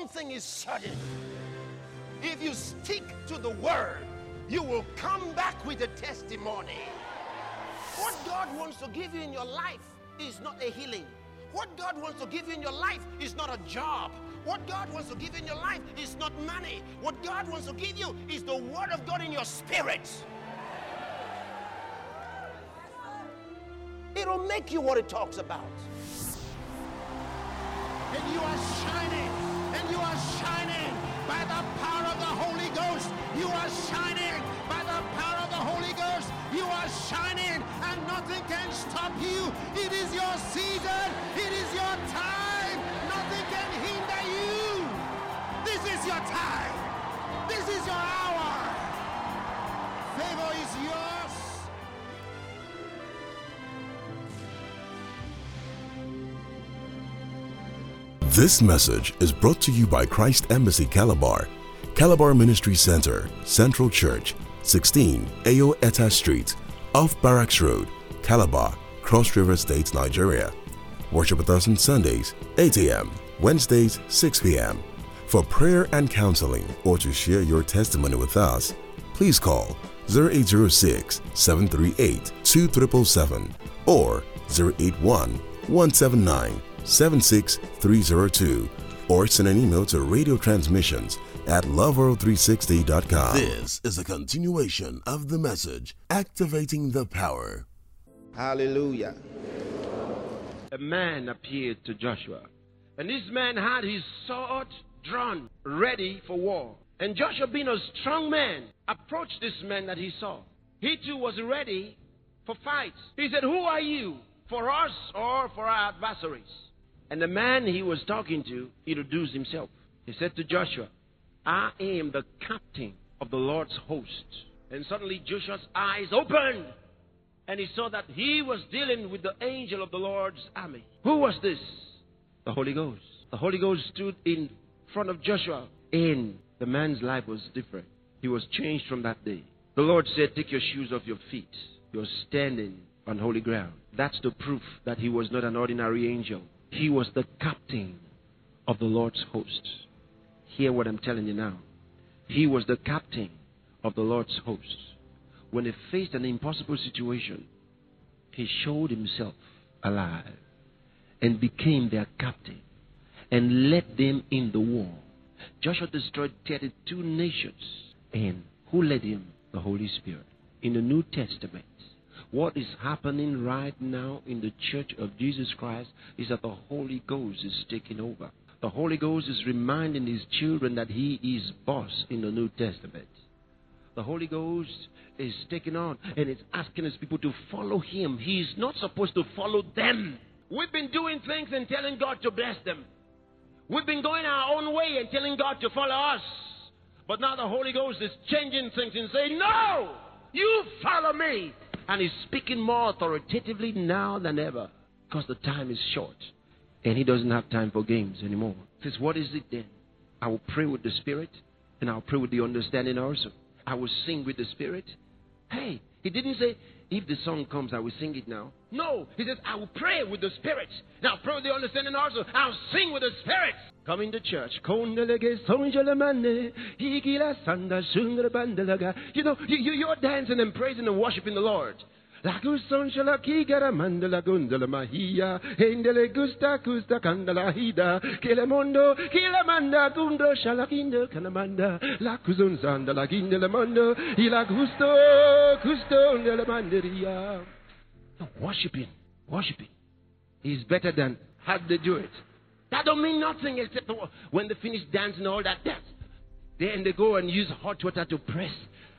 thing is certain. If you stick to the word, you will come back with a testimony. What God wants to give you in your life is not a healing. What God wants to give you in your life is not a job. What God wants to give you in your life is not money. What God wants to give you is the word of God in your spirit. It'll make you what it talks about. And you are shining. And you are shining by the power of the Holy Ghost. You are shining by the power of the Holy Ghost. You are shining and nothing can stop you. It is your season. It is your time. Nothing can hinder you. This is your time. This is your hour. Favor is yours. This message is brought to you by Christ Embassy Calabar, Calabar Ministry Center, Central Church, 16 Ayo Eta Street, off Barracks Road, Calabar, Cross River State, Nigeria. Worship with us on Sundays, 8 a.m., Wednesdays, 6 p.m. For prayer and counseling or to share your testimony with us, please call 0806 738 2777 or 081 179 76302 or send an email to radiotransmissions@loveworld360.com. This is a continuation of the message, Activating the Power. Hallelujah. A man appeared to Joshua, and this man had his sword drawn, ready for war. And Joshua, being a strong man, approached this man that he saw. He too was ready for fight. He said, "Who are you, for us or for our adversaries?" And the man he was talking to introduced himself. He said to Joshua, "I am the captain of the Lord's host." And suddenly Joshua's eyes opened, and he saw that he was dealing with the angel of the Lord's army. Who was this? The Holy Ghost. The Holy Ghost stood in front of Joshua, and the man's life was different. He was changed from that day. The Lord said, "Take your shoes off your feet. You're standing on holy ground." That's the proof that he was not an ordinary angel. He was the captain of the Lord's host. Hear what I'm telling you now. He was the captain of the Lord's host. When they faced an impossible situation, he showed himself alive and became their captain and led them in the war. Joshua destroyed 32 nations. And who led him? The Holy Spirit. In the New Testament, what is happening right now in the Church of Jesus Christ is that the Holy Ghost is taking over. The Holy Ghost is reminding his children that he is boss in the New Testament. The Holy Ghost is taking on and it's asking his people to follow him. He is not supposed to follow them. We've been doing things and telling God to bless them. We've been going our own way and telling God to follow us. But now the Holy Ghost is changing things and saying, "No, you follow me." And he's speaking more authoritatively now than ever because the time is short and he doesn't have time for games anymore. He says, "What is it then? I will pray with the Spirit and I'll pray with the understanding also. I will sing with the Spirit." Hey, he didn't say, "If the song comes, I will sing it now." No, he says, "I will pray with the Spirit. Now pray with the understanding also. I'll sing with the Spirit." Coming to church. You know, you're dancing and praising and worshiping the Lord. Worshiping is better than how they do it. That don't mean nothing except when they finish dancing all that dance. Then they go and use hot water to press.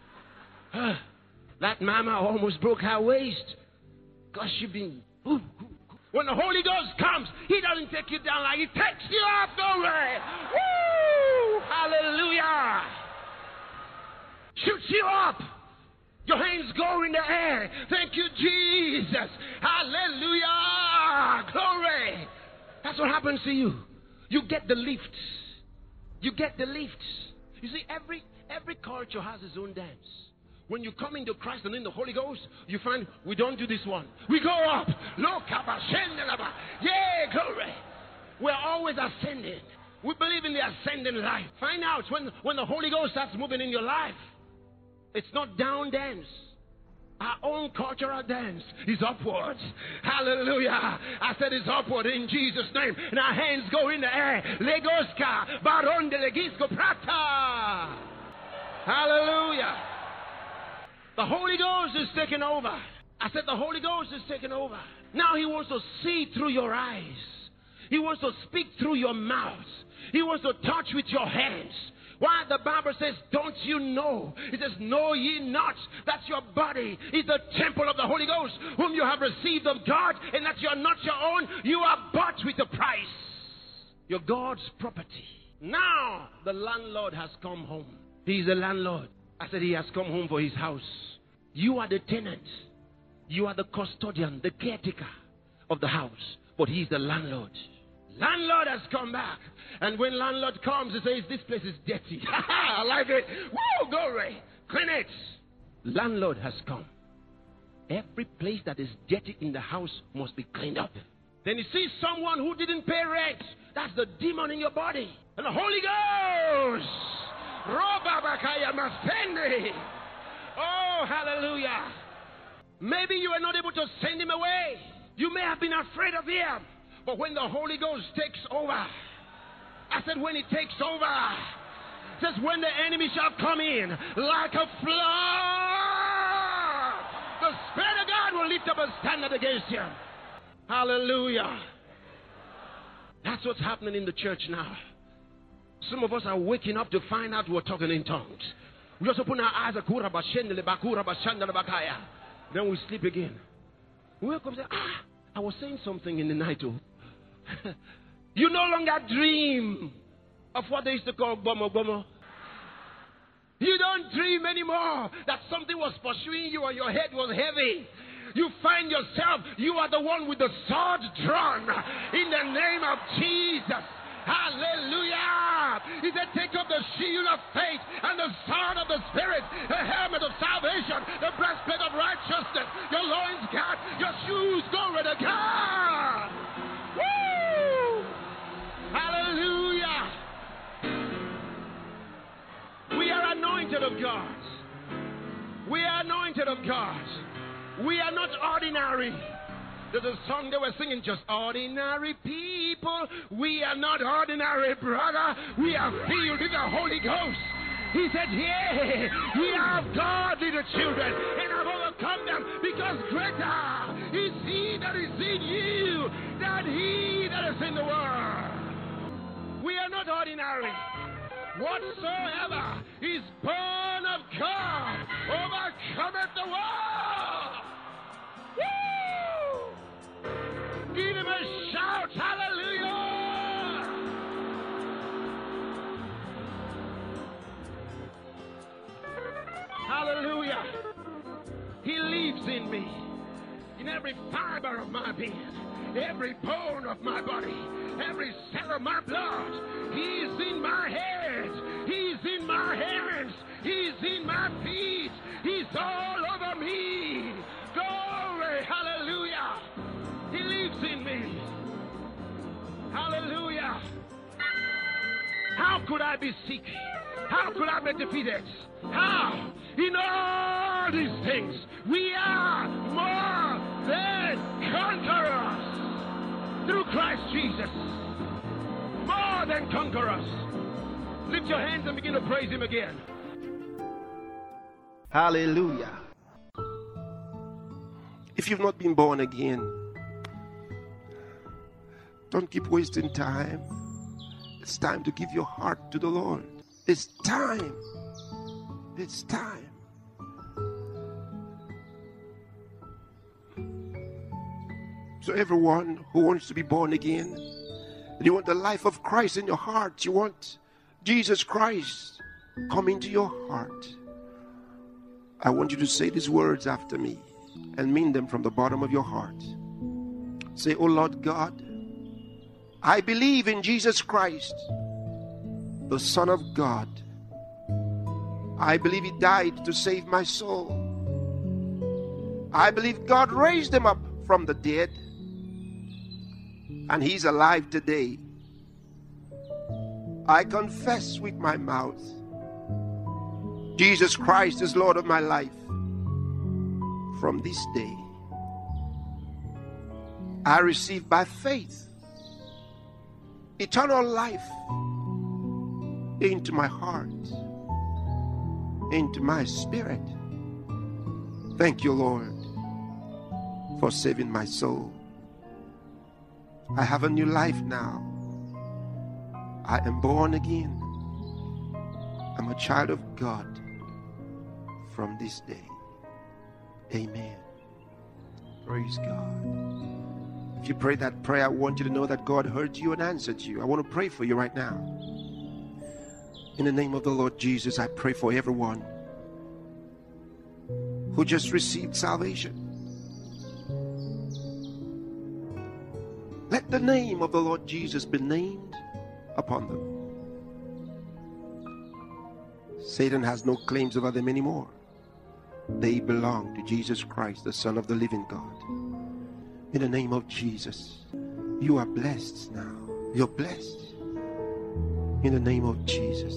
That mama almost broke her waist because she been. When the Holy Ghost comes, he doesn't take you down like he takes you up. Glory! Woo! Hallelujah! Shoots you up. Your hands go in the air. Thank you, Jesus. Hallelujah! Glory! That's what happens to you. You get the lift. You get the lift. You see, every culture has its own dance. When you come into Christ and in the Holy Ghost, you find we don't do this one. We go up. Yeah, glory. We're always ascending. We believe in the ascending life. Find out when the Holy Ghost starts moving in your life. It's not down dance. Our own cultural dance is upwards. Hallelujah. I said it's upward in Jesus' name. And our hands go in the air. Legoska, Baron de Legisco Prata. Hallelujah. The Holy Ghost is taking over. I said the Holy Ghost is taking over. Now he wants to see through your eyes. He wants to speak through your mouth. He wants to touch with your hands. Why? The Bible says, don't you know? It says, know ye not that your body is the temple of the Holy Ghost, whom you have received of God, and that you are not your own. You are bought with a price. You're God's property. Now, the landlord has come home. He's the landlord. I said he has come home for his house. You are the tenant. You are the custodian, the caretaker of the house. But he's the landlord. Landlord has come back. And when landlord comes, he says, this place is dirty. I like it. Woo, glory. Clean it. Landlord has come. Every place that is dirty in the house must be cleaned up. Then he sees someone who didn't pay rent. That's the demon in your body. And the Holy Ghost. Oh, hallelujah. Maybe you are not able to send him away. You may have been afraid of him. But when the Holy Ghost takes over, I said when he takes over, it says when the enemy shall come in like a flood, the Spirit of God will lift up a standard against him. Hallelujah. That's what's happening in the church now. Some of us are waking up to find out we're talking in tongues. We just open our eyes, then we sleep again. We wake up and say, I was saying something in the night. Oh. You no longer dream of what they used to call bomo bomo. You don't dream anymore that something was pursuing you and your head was heavy. You find yourself, you are the one with the sword drawn in the name of Jesus. Hallelujah. He said, take up the shield of faith and the sword of the Spirit, the helmet of salvation, the breastplate of righteousness, your loins girt, your shoes glory to God. Woo! Hallelujah. We are anointed of God. We are anointed of God. We are not ordinary. There's a song they were singing, just ordinary people. We are not ordinary, brother. We are filled with the Holy Ghost. He said, yeah, we are God, little children, and I've overcome them because greater is he that is in you than he that is in the world. We are not ordinary. Whatsoever is born of God overcometh the world. Woo! Give him a shout, hallelujah! Hallelujah! He lives in me, in every fiber of my being, every bone of my body, every cell of my blood. He's in my head, he's in my hands, he's in my feet, he's all over me. Glory, hallelujah! He lives in me. Hallelujah. How could I be sick? How could I be defeated? How? In all these things, we are more than conquerors through Christ Jesus. More than conquerors. Lift your hands and begin to praise him again. Hallelujah. If you've not been born again, don't keep wasting time. It's time to give your heart to the Lord. It's time. It's time. So everyone who wants to be born again, and you want the life of Christ in your heart, you want Jesus Christ come into your heart, I want you to say these words after me and mean them from the bottom of your heart. Say, oh Lord God, I believe in Jesus Christ, the Son of God. I believe he died to save my soul. I believe God raised him up from the dead, and he's alive today. I confess with my mouth Jesus Christ is Lord of my life. From this day, I receive by faith eternal life into my heart, into my spirit. Thank you, Lord, for saving my soul. I have a new life now. I am born again. I'm a child of God from this day. Amen. Praise God. If you pray that prayer, I want you to know that God heard you and answered you. I want to pray for you right now. In the name of the Lord Jesus, I pray for everyone who just received salvation. Let the name of the Lord Jesus be named upon them. Satan has no claims over them anymore. They belong to Jesus Christ, the Son of the living God. In the name of Jesus, you are blessed now. You're blessed. In the name of Jesus.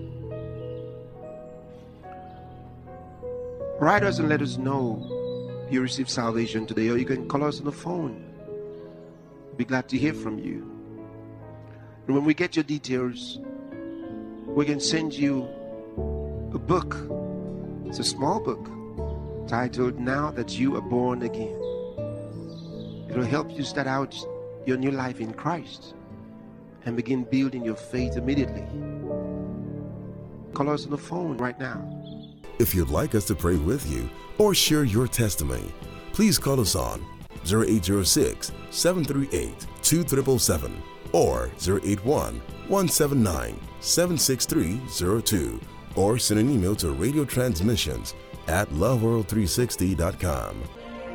Write us and let us know you received salvation today, or you can call us on the phone. We'll be glad to hear from you. And when we get your details, we can send you a book. It's a small book titled Now That You Are Born Again. It'll help you start out your new life in Christ and begin building your faith immediately. Call us on the phone right now. If you'd like us to pray with you or share your testimony, please call us on 0806-738-2777 or 081-179-76302, or send an email to radiotransmissions@loveworld360.com.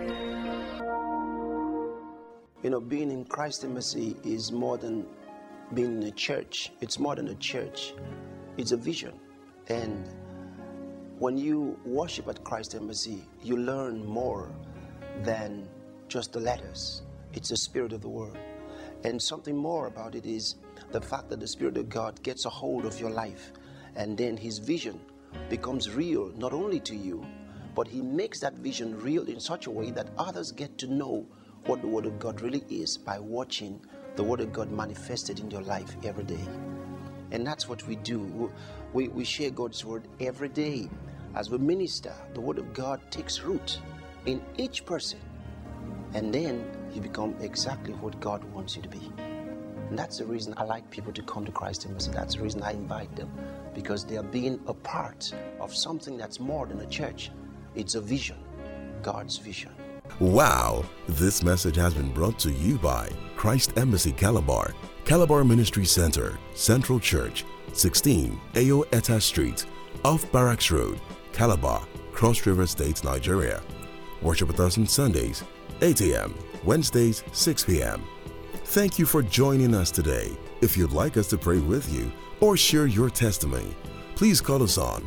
You know, being in Christ Embassy is more than being in a church. It's more than a church. It's a vision. And when you worship at Christ Embassy, you learn more than just the letters. It's the Spirit of the Word. And something more about it is the fact that the Spirit of God gets a hold of your life, and then His vision becomes real, not only to you, but He makes that vision real in such a way that others get to know what the Word of God really is by watching the Word of God manifested in your life every day. And that's what we do. We share God's Word every day. As we minister, the Word of God takes root in each person, and then you become exactly what God wants you to be. And that's the reason I like people to come to Christ Embassy. That's the reason I invite them, because they are being a part of something that's more than a church. It's a vision, God's vision. Wow! This message has been brought to you by Christ Embassy Calabar, Calabar Ministry Center, Central Church, 16 Ayo Eta Street, off Barracks Road, Calabar, Cross River State, Nigeria. Worship with us on Sundays, 8 a.m., Wednesdays, 6 p.m. Thank you for joining us today. If you'd like us to pray with you or share your testimony, please call us on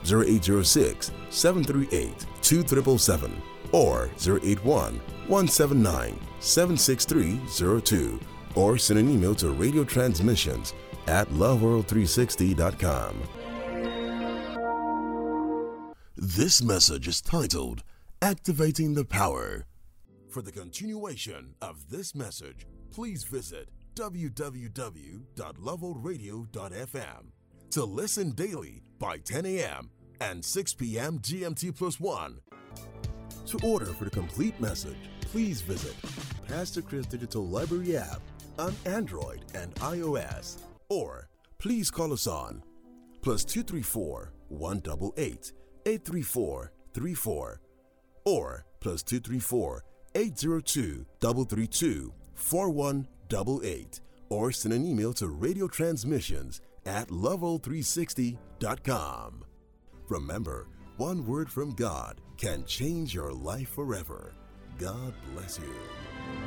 0806-738-2777 or 081-179-76302, or send an email to radiotransmissions@loveworld360.com. This message is titled Activating the Power. For the continuation of this message, please visit www.loveworldradio.fm to listen daily by 10 a.m. and 6 p.m. GMT+1. To order for the complete message, please visit Pastor Chris Digital Library app on Android and iOS, or please call us on +234 188 834 34 or +234 802 332 4188, or send an email to radiotransmissions@loveworld360.com. Remember, one word from God can change your life forever. God bless you.